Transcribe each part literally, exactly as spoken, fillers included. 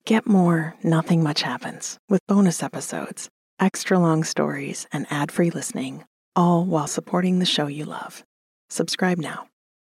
Get more Nothing Much Happens with bonus episodes, extra long stories, and ad-free listening, all while supporting the show you love. Subscribe now.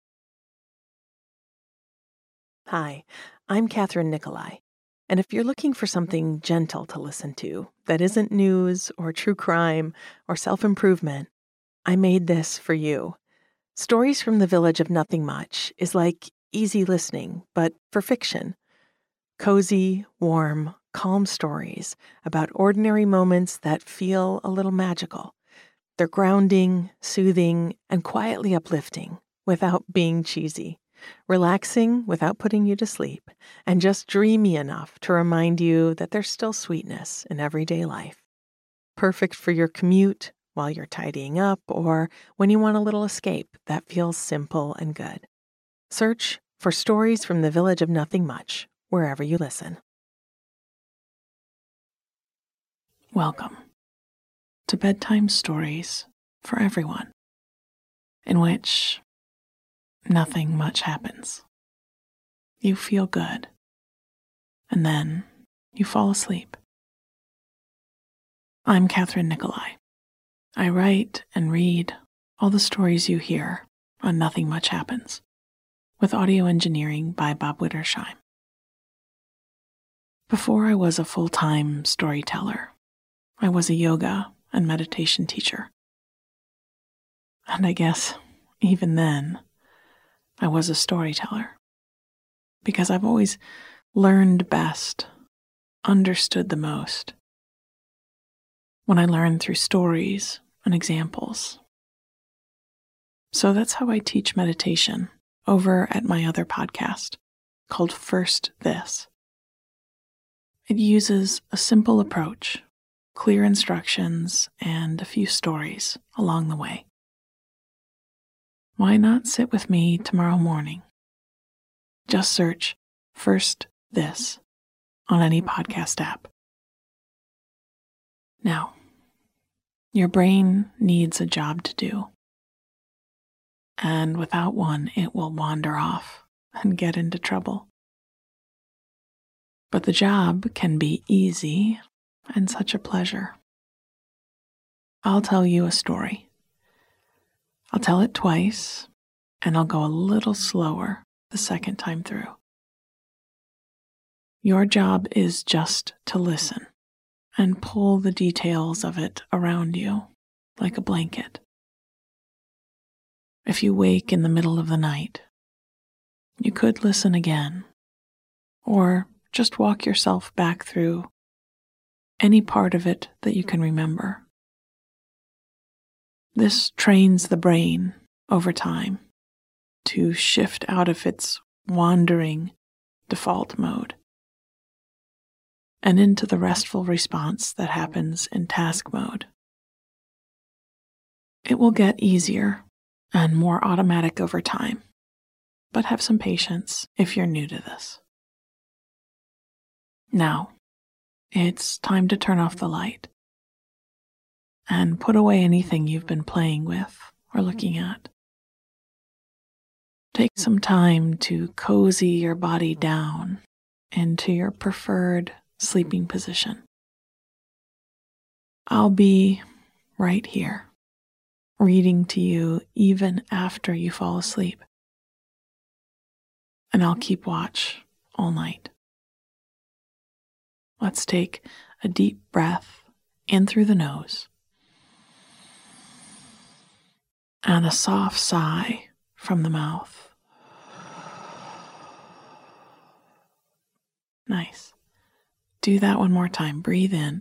Hi, I'm Catherine Nicolai, and if you're looking for something gentle to listen to that isn't news or true crime or self-improvement, I made this for you. Stories from the Village of Nothing Much is like easy listening, but for fiction. Cozy, warm, calm stories about ordinary moments that feel a little magical. They're grounding, soothing, and quietly uplifting without being cheesy. Relaxing without putting you to sleep, and just dreamy enough to remind you that there's still sweetness in everyday life. Perfect for your commute, while you're tidying up, or when you want a little escape that feels simple and good. Search for Stories from the Village of Nothing Much wherever you listen. Welcome to Bedtime Stories for Everyone, in which nothing much happens. You feel good, and then you fall asleep. I'm Catherine Nicolai. I write and read all the stories you hear on Nothing Much Happens, with audio engineering by Bob Wittersheim. Before I was a full-time storyteller, I was a yoga and meditation teacher. And I guess even then, I was a storyteller, because I've always learned best, understood the most, when I learned through stories and examples. So that's how I teach meditation over at my other podcast called First This. It uses a simple approach, clear instructions, and a few stories along the way. Why not sit with me tomorrow morning? Just search First This on any podcast app. Now, your brain needs a job to do. And without one, it will wander off and get into trouble. But the job can be easy and such a pleasure. I'll tell you a story. I'll tell it twice, and I'll go a little slower the second time through. Your job is just to listen and pull the details of it around you like a blanket. If you wake in the middle of the night, you could listen again, or just walk yourself back through any part of it that you can remember. This trains the brain over time to shift out of its wandering default mode and into the restful response that happens in task mode. It will get easier and more automatic over time, but have some patience if you're new to this. Now, it's time to turn off the light and put away anything you've been playing with or looking at. Take some time to cozy your body down into your preferred sleeping position. I'll be right here, reading to you even after you fall asleep. And I'll keep watch all night. Let's take a deep breath in through the nose and a soft sigh from the mouth. Nice. Do that one more time. Breathe in.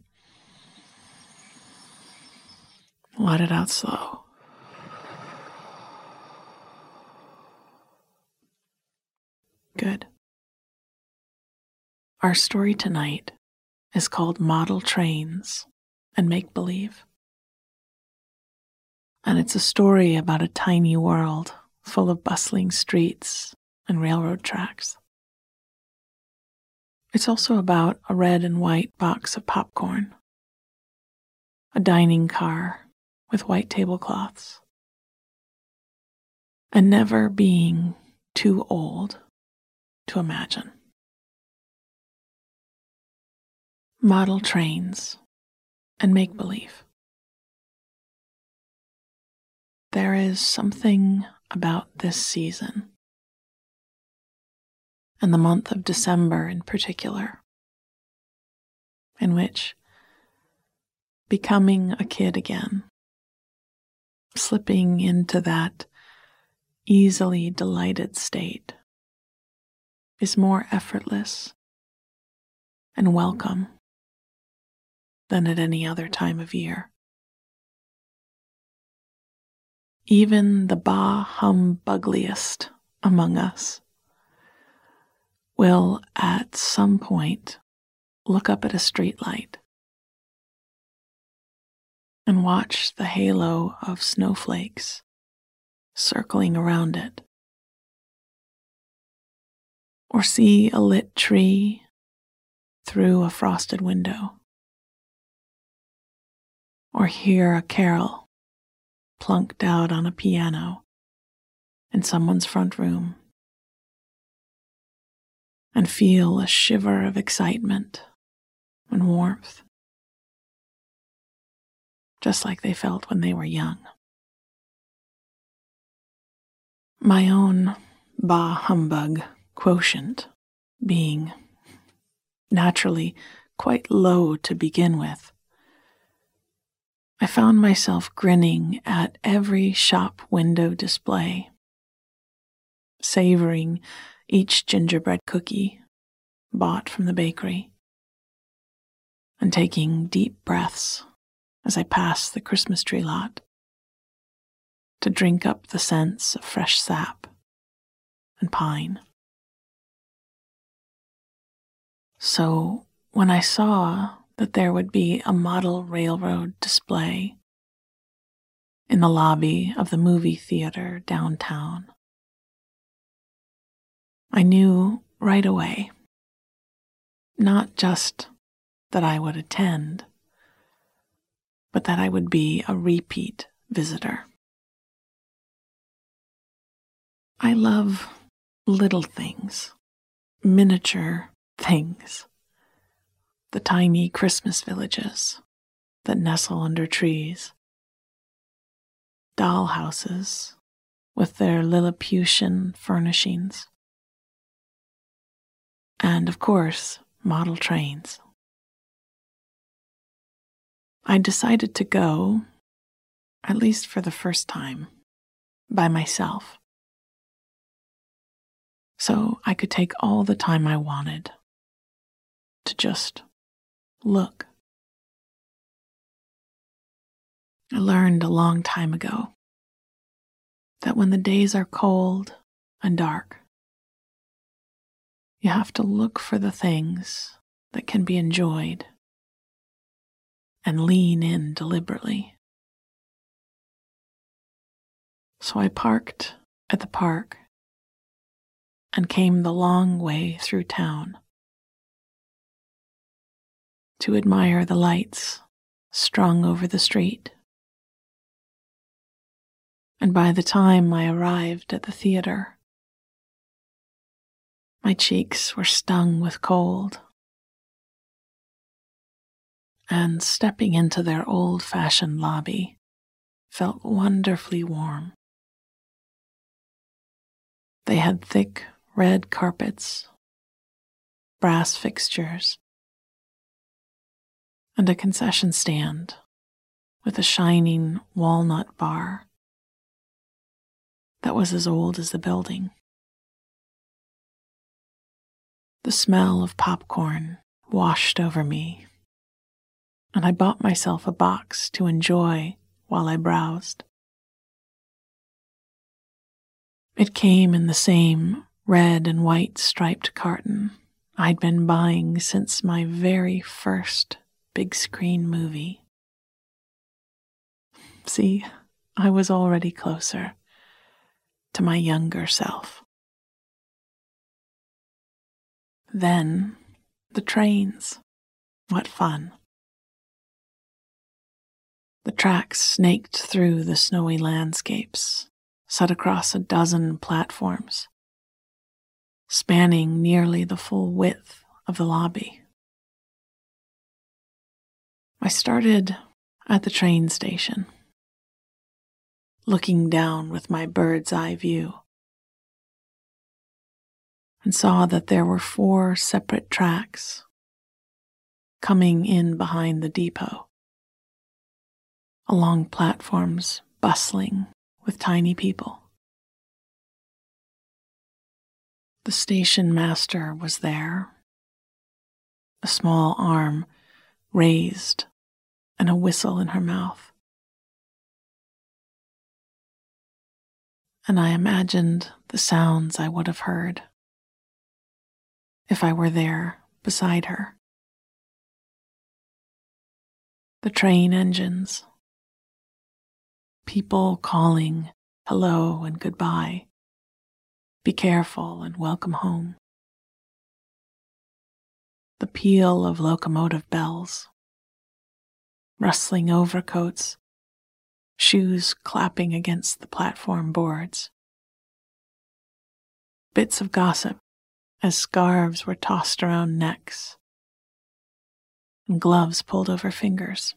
Let it out slow. Good. Our story tonight is called Model Trains and Make-Believe. And it's a story about a tiny world full of bustling streets and railroad tracks. It's also about a red and white box of popcorn, a dining car with white tablecloths, and never being too old to imagine. model trains, and make-believe. There is something about this season, and the month of December in particular, in which becoming a kid again, slipping into that easily delighted state, is more effortless and welcome than at any other time of year. Even the bah humbugliest among us will at some point look up at a streetlight and watch the halo of snowflakes circling around it, or see a lit tree through a frosted window, or hear a carol plunked out on a piano in someone's front room, and feel a shiver of excitement and warmth, just like they felt when they were young. My own bah humbug quotient being naturally quite low to begin with, I found myself grinning at every shop window display, savoring each gingerbread cookie bought from the bakery, and taking deep breaths as I passed the Christmas tree lot to drink up the scents of fresh sap and pine. So when I saw that there would be a model railroad display in the lobby of the movie theater downtown, I knew right away, not just that I would attend, but that I would be a repeat visitor. I love little things, miniature things, the tiny Christmas villages that nestle under trees, doll houses with their Lilliputian furnishings, and of course, model trains. I decided to go, at least for the first time, by myself, so I could take all the time I wanted to just look. I learned a long time ago that when the days are cold and dark, you have to look for the things that can be enjoyed and lean in deliberately. So I parked at the park and came the long way through town to admire the lights strung over the street. And by the time I arrived at the theater, my cheeks were stung with cold, and stepping into their old-fashioned lobby felt wonderfully warm. They had thick red carpets, brass fixtures, and a concession stand with a shining walnut bar that was as old as the building. The smell of popcorn washed over me, and I bought myself a box to enjoy while I browsed. It came in the same red and white striped carton I'd been buying since my very first big screen movie. See, I was already closer to my younger self. Then, the trains. What fun. The tracks snaked through the snowy landscapes, set across a dozen platforms, spanning nearly the full width of the lobby. I started at the train station, looking down with my bird's eye view, and saw that there were four separate tracks coming in behind the depot, along platforms bustling with tiny people. The station master was there, a small arm raised and a whistle in her mouth. And I imagined the sounds I would have heard if I were there beside her. The train engines, people calling hello and goodbye, be careful and welcome home. The peal of locomotive bells, rustling overcoats, shoes clapping against the platform boards. Bits of gossip as scarves were tossed around necks and gloves pulled over fingers.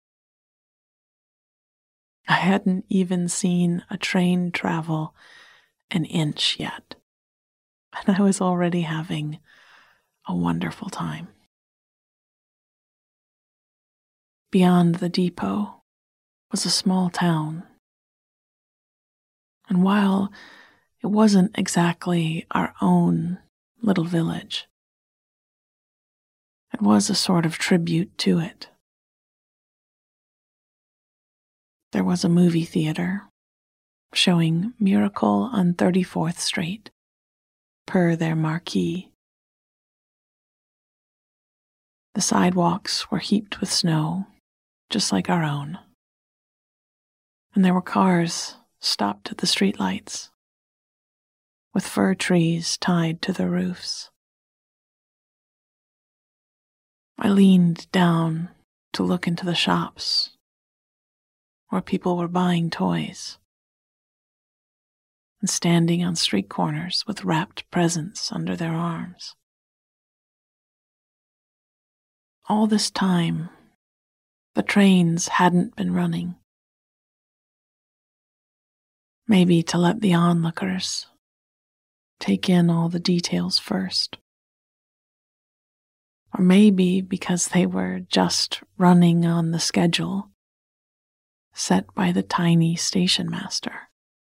I hadn't even seen a train travel an inch yet, and I was already having a wonderful time. Beyond the depot was a small town, and while it wasn't exactly our own little village, it was a sort of tribute to it. There was a movie theater showing Miracle on thirty-fourth Street, per their marquee. The sidewalks were heaped with snow, just like our own, and there were cars stopped at the streetlights, with fir trees tied to the roofs. I leaned down to look into the shops where people were buying toys and standing on street corners with wrapped presents under their arms. All this time, the trains hadn't been running. Maybe to let the onlookers take in all the details first. Or maybe because they were just running on the schedule set by the tiny station master.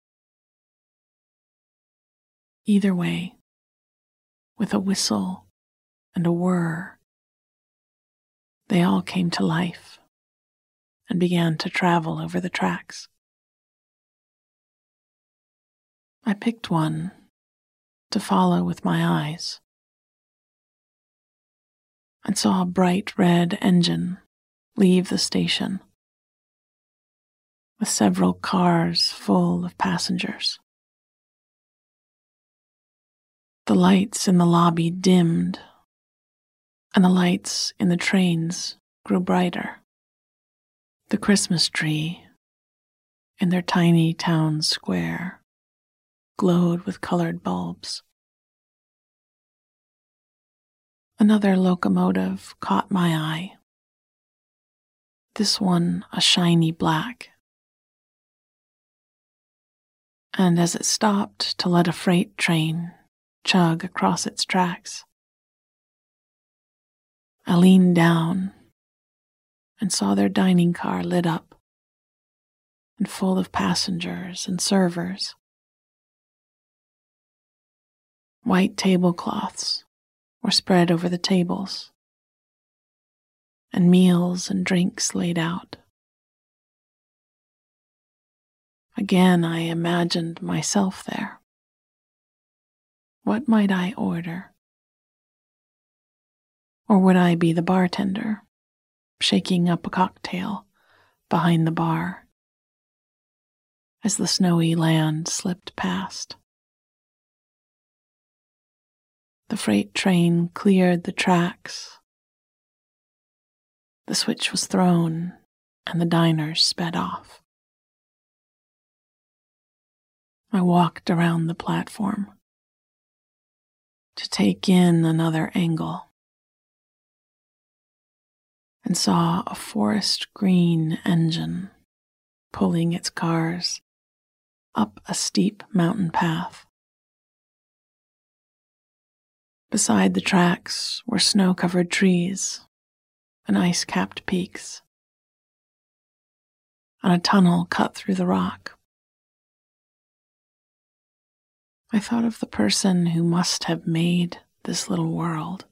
Either way, with a whistle and a whir, they all came to life and began to travel over the tracks. I picked one to follow with my eyes and saw a bright red engine leave the station with several cars full of passengers. The lights in the lobby dimmed, and the lights in the trains grew brighter. The Christmas tree in their tiny town square glowed with colored bulbs. Another locomotive caught my eye, this one a shiny black. And as it stopped to let a freight train chug across its tracks, I leaned down and saw their dining car lit up and full of passengers and servers. White tablecloths were spread over the tables, and meals and drinks laid out. Again, I imagined myself there. What might I order? Or would I be the bartender, shaking up a cocktail behind the bar as the snowy land slipped past? The freight train cleared the tracks. The switch was thrown, and the diners sped off. I walked around the platform to take in another angle. and saw a forest green engine pulling its cars up a steep mountain path. Beside the tracks were snow-covered trees and ice-capped peaks, and a tunnel cut through the rock. I thought of the person who must have made this little world,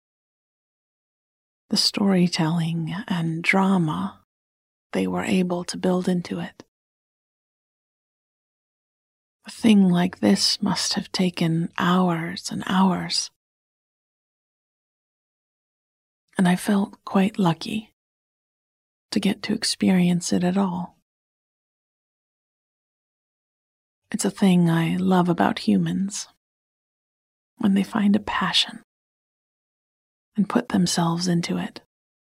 the storytelling and drama they were able to build into it. A thing like this must have taken hours and hours. And I felt quite lucky to get to experience it at all. It's a thing I love about humans, when they find a passion and put themselves into it.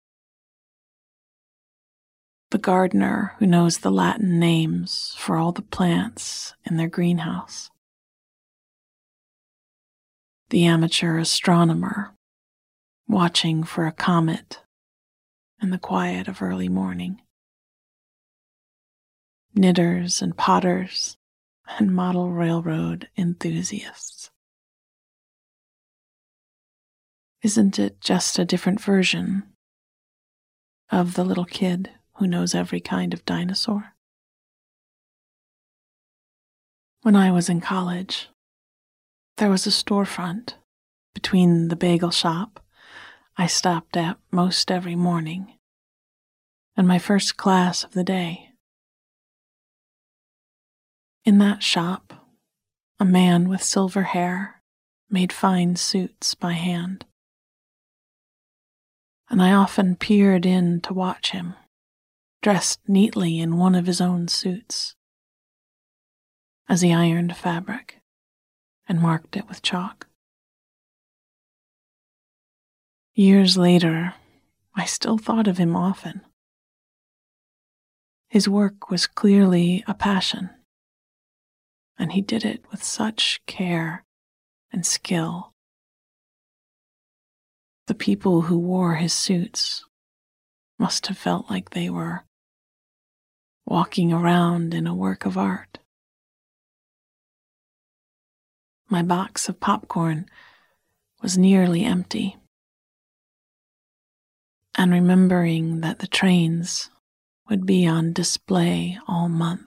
The gardener who knows the Latin names for all the plants in their greenhouse. The amateur astronomer watching for a comet in the quiet of early morning. Knitters and potters and model railroad enthusiasts. Isn't it just a different version of the little kid who knows every kind of dinosaur? When I was in college, there was a storefront between the bagel shop I stopped at most every morning and my first class of the day. In that shop, a man with silver hair made fine suits by hand, and I often peered in to watch him, dressed neatly in one of his own suits, as he ironed fabric and marked it with chalk. Years later, I still thought of him often. His work was clearly a passion, and he did it with such care and skill. The people who wore his suits must have felt like they were walking around in a work of art. My box of popcorn was nearly empty, and remembering that the trains would be on display all month,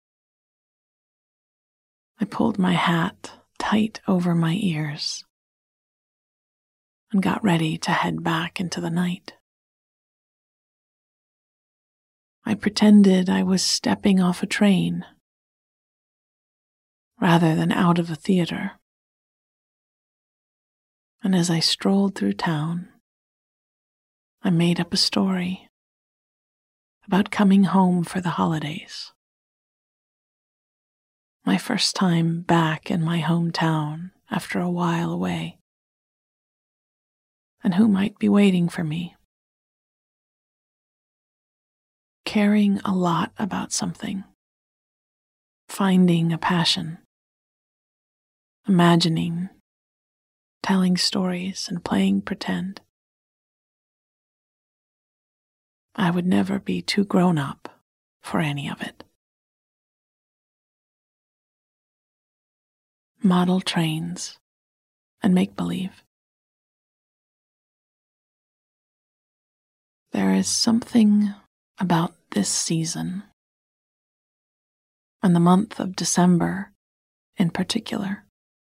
I pulled my hat tight over my ears and got ready to head back into the night. I pretended I was stepping off a train rather than out of a theater, and as I strolled through town, I made up a story about coming home for the holidays. My first time back in my hometown after a while away, and who might be waiting for me. Caring a lot about something, finding a passion, imagining, telling stories and playing pretend. I would never be too grown up for any of it. Model trains and make-believe. There is something about this season, and the month of December in particular,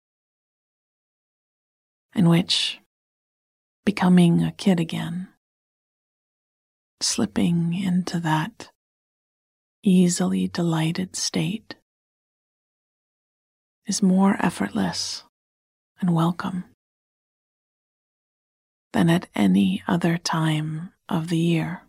in which becoming a kid again, slipping into that easily delighted state, is more effortless and welcome than at any other time of the year.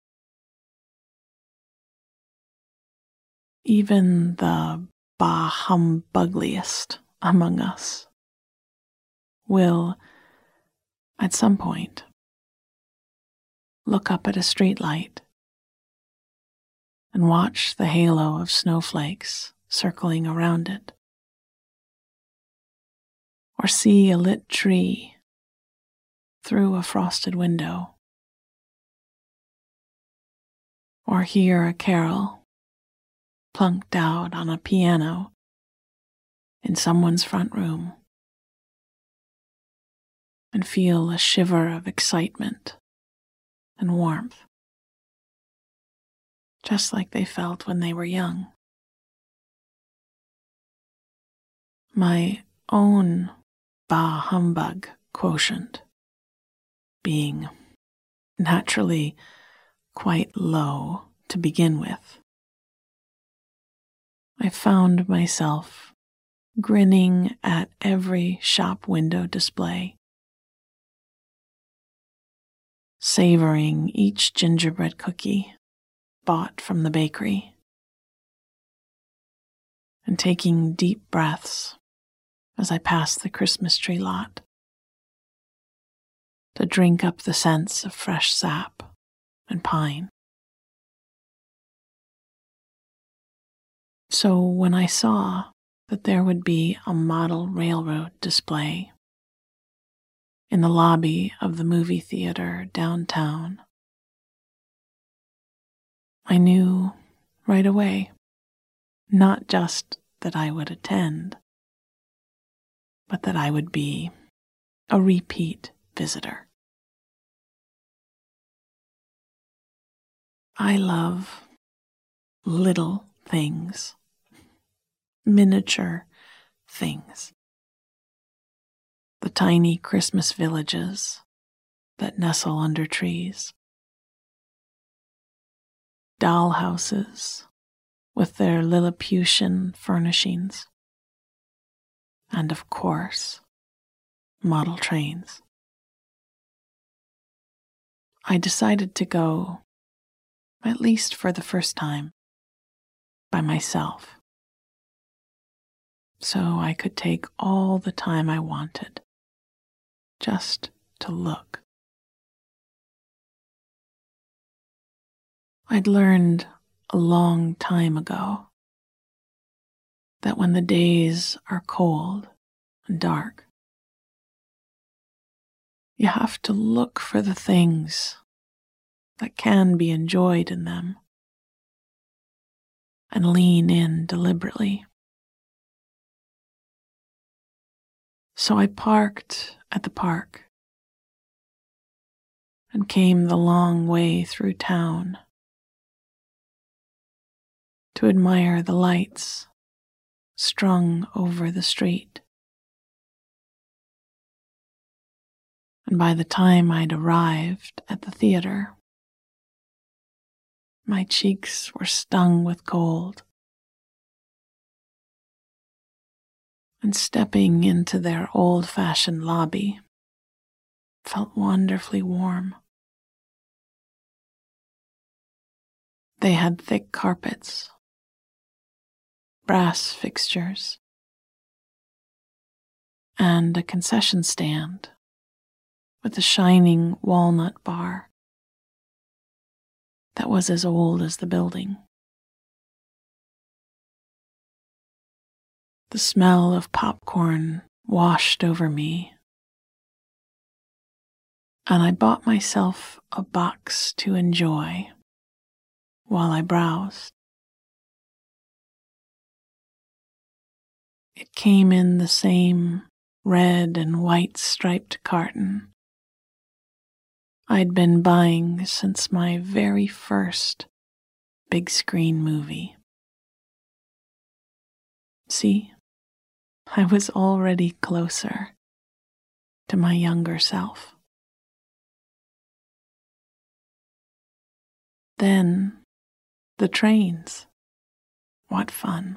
Even the bah-humbugliest among us will, at some point, look up at a streetlight and watch the halo of snowflakes circling around it, or see a lit tree through a frosted window or hear a carol plunked out on a piano in someone's front room, and feel a shiver of excitement and warmth, just like they felt when they were young. My own bah humbug quotient being naturally quite low to begin with, I found myself grinning at every shop window display, savoring each gingerbread cookie bought from the bakery, and taking deep breaths as I passed the Christmas tree lot to drink up the scents of fresh sap and pine. So when I saw that there would be a model railroad display in the lobby of the movie theater downtown, I knew right away not just that I would attend, but that I would be a repeat visitor. I love little things, miniature things. The tiny Christmas villages that nestle under trees. Doll houses with their Lilliputian furnishings. And of course, model trains. I decided to go, at least for the first time, by myself, so I could take all the time I wanted just to look. I'd learned a long time ago that when the days are cold and dark, you have to look for the things that can be enjoyed in them and lean in deliberately. So I parked at the park and came the long way through town to admire the lights strung over the street. And by the time I'd arrived at the theater, my cheeks were stung with cold, and stepping into their old-fashioned lobby felt wonderfully warm. They had thick carpets, brass fixtures, and a concession stand with a shining walnut bar that was as old as the building. The smell of popcorn washed over me, and I bought myself a box to enjoy while I browsed. It came in the same red and white striped carton I'd been buying since my very first big screen movie. See, I was already closer to my younger self. Then the trains. What fun.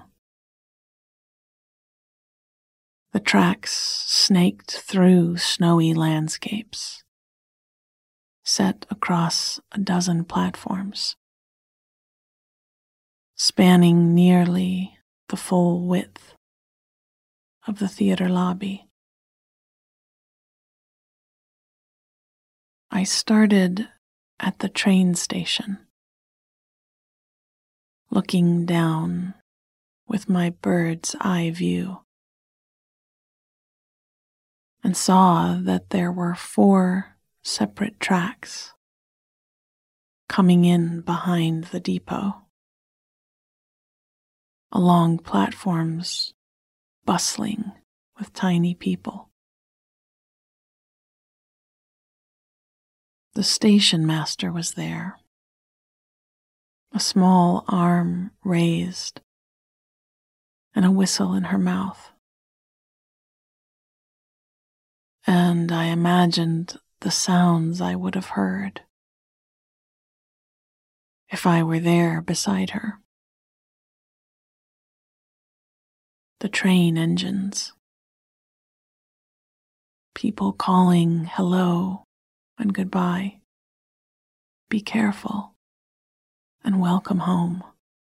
The tracks snaked through snowy landscapes, set across a dozen platforms, spanning nearly the full width of the theater lobby. I started at the train station, looking down with my bird's eye view, and saw that there were four separate tracks coming in behind the depot, along platforms bustling with tiny people. The station master was there, a small arm raised and a whistle in her mouth. And I imagined the sounds I would have heard if I were there beside her. The train engines, people calling hello and goodbye, be careful, and welcome home.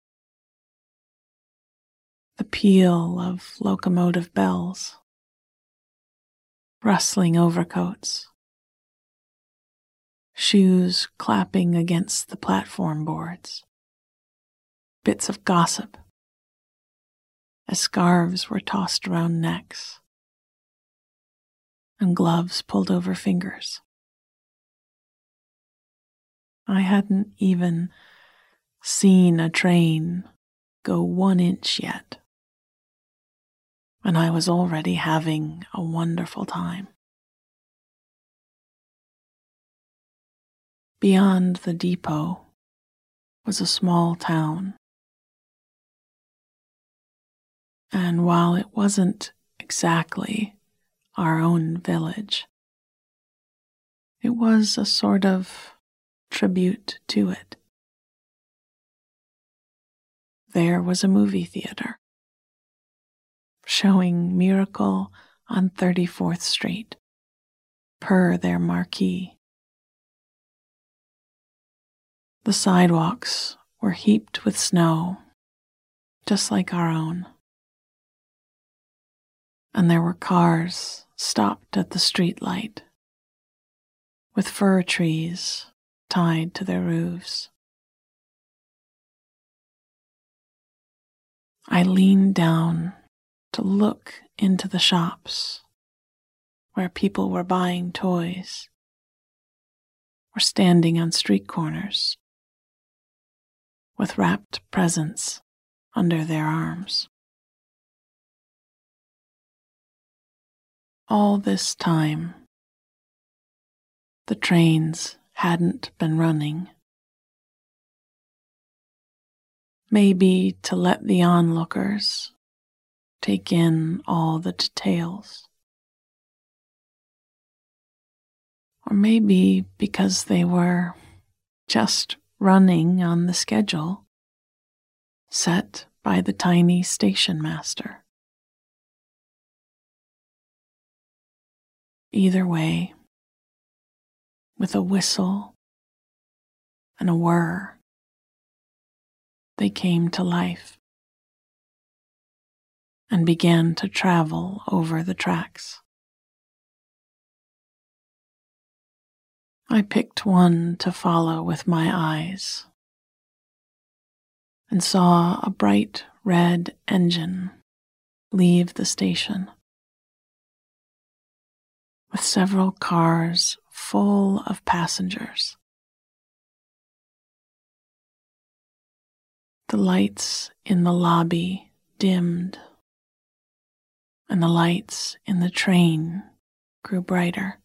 The peal of locomotive bells, rustling overcoats, shoes clapping against the platform boards, bits of gossip as scarves were tossed around necks and gloves pulled over fingers. I hadn't even seen a train go one inch yet, and I was already having a wonderful time. Beyond the depot was a small town, and while it wasn't exactly our own village, it was a sort of tribute to it. There was a movie theater showing Miracle on thirty-fourth Street, per their marquee. The sidewalks were heaped with snow, just like our own, and there were cars stopped at the street light, with fir trees tied to their roofs. I leaned down to look into the shops where people were buying toys or standing on street corners with wrapped presents under their arms. All this time, the trains hadn't been running. Maybe to let the onlookers take in all the details. Or maybe because they were just running on the schedule set by the tiny station master. Either way, with a whistle and a whir, they came to life and began to travel over the tracks. I picked one to follow with my eyes and saw a bright red engine leave the station, with several cars full of passengers. The lights in the lobby dimmed, and the lights in the train grew brighter.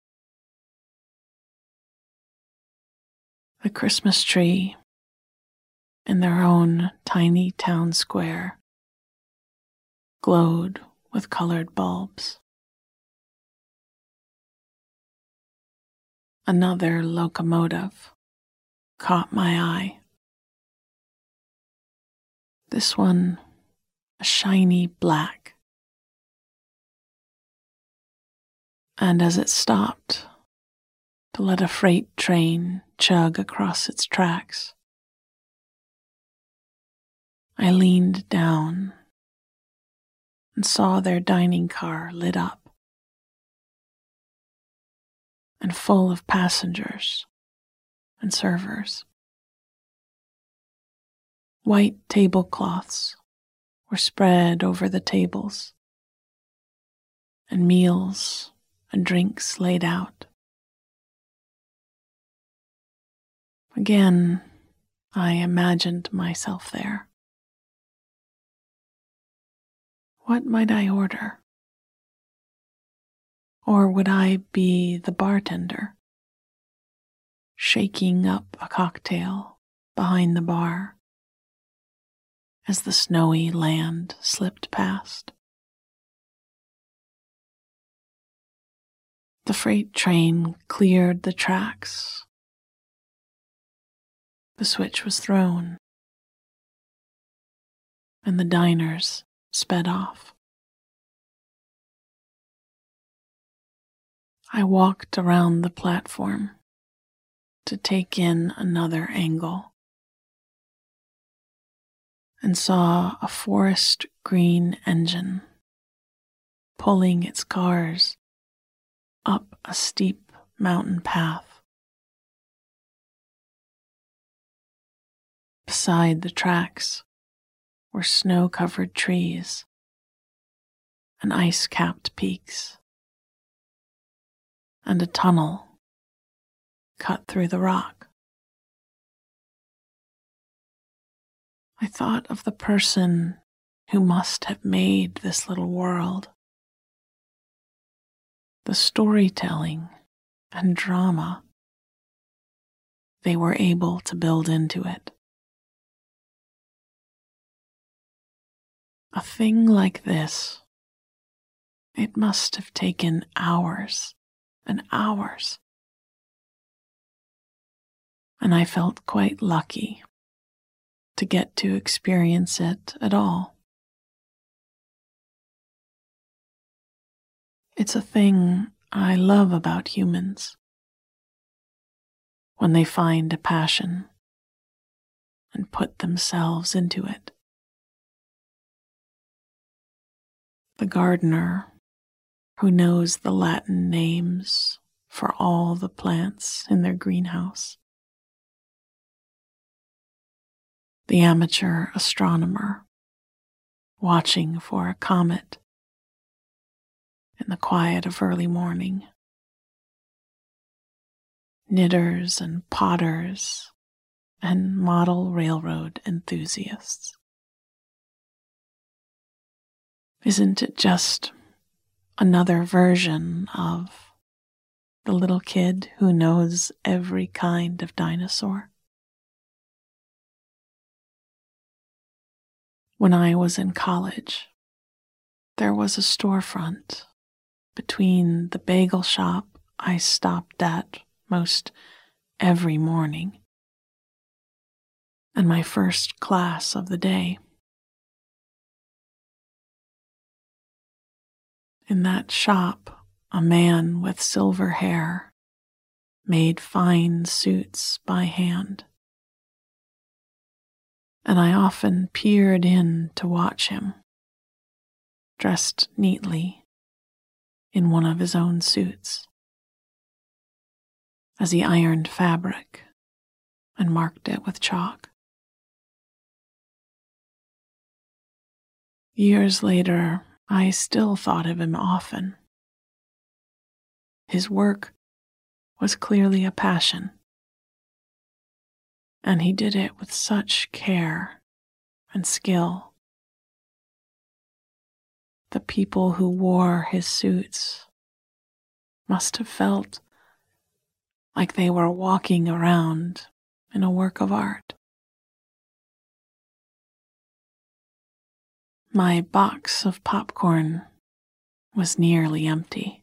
The Christmas tree in their own tiny town square glowed with colored bulbs. Another locomotive caught my eye. This one, a shiny black. And as it stopped to let a freight train chug across its tracks, I leaned down and saw their dining car lit up and full of passengers and servers. White tablecloths were spread over the tables, and meals and drinks laid out. Again, I imagined myself there. What might I order? Or would I be the bartender, shaking up a cocktail behind the bar as the snowy land slipped past? The freight train cleared the tracks. The switch was thrown, and the diners sped off. I walked around the platform to take in another angle and saw a forest green engine pulling its cars up a steep mountain path. Beside the tracks were snow-covered trees and ice-capped peaks, and a tunnel cut through the rock. I thought of the person who must have made this little world, the storytelling and drama they were able to build into it. A thing like this, it must have taken hours and hours, and I felt quite lucky to get to experience it at all. It's a thing I love about humans, when they find a passion and put themselves into it. The gardener who knows the Latin names for all the plants in their greenhouse. The amateur astronomer watching for a comet in the quiet of early morning. Knitters and potters and model railroad enthusiasts. Isn't it just another version of the little kid who knows every kind of dinosaur? When I was in college, there was a storefront between the bagel shop I stopped at most every morning and my first class of the day. In that shop, a man with silver hair made fine suits by hand, and I often peered in to watch him, dressed neatly in one of his own suits, as he ironed fabric and marked it with chalk. Years later, I still thought of him often. His work was clearly a passion, and he did it with such care and skill. The people who wore his suits must have felt like they were walking around in a work of art. My box of popcorn was nearly empty,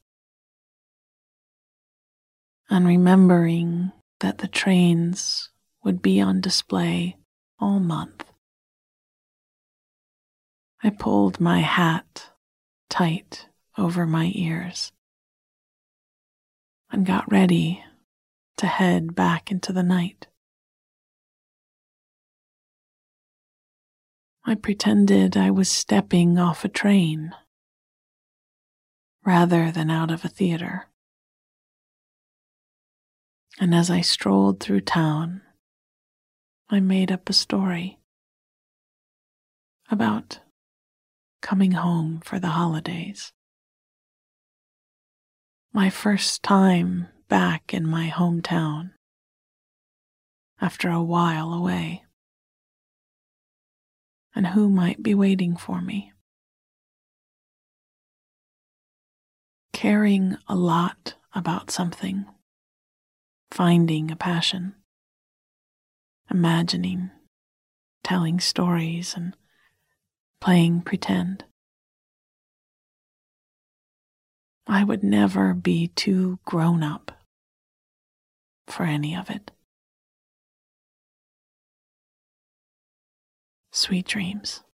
and remembering that the trains would be on display all month, I pulled my hat tight over my ears and got ready to head back into the night. I pretended I was stepping off a train rather than out of a theater. And as I strolled through town, I made up a story about coming home for the holidays. My first time back in my hometown. after a while away. And who might be waiting for me? Caring a lot about something, finding a passion, imagining, telling stories, and playing pretend. I would never be too grown up for any of it. Sweet dreams.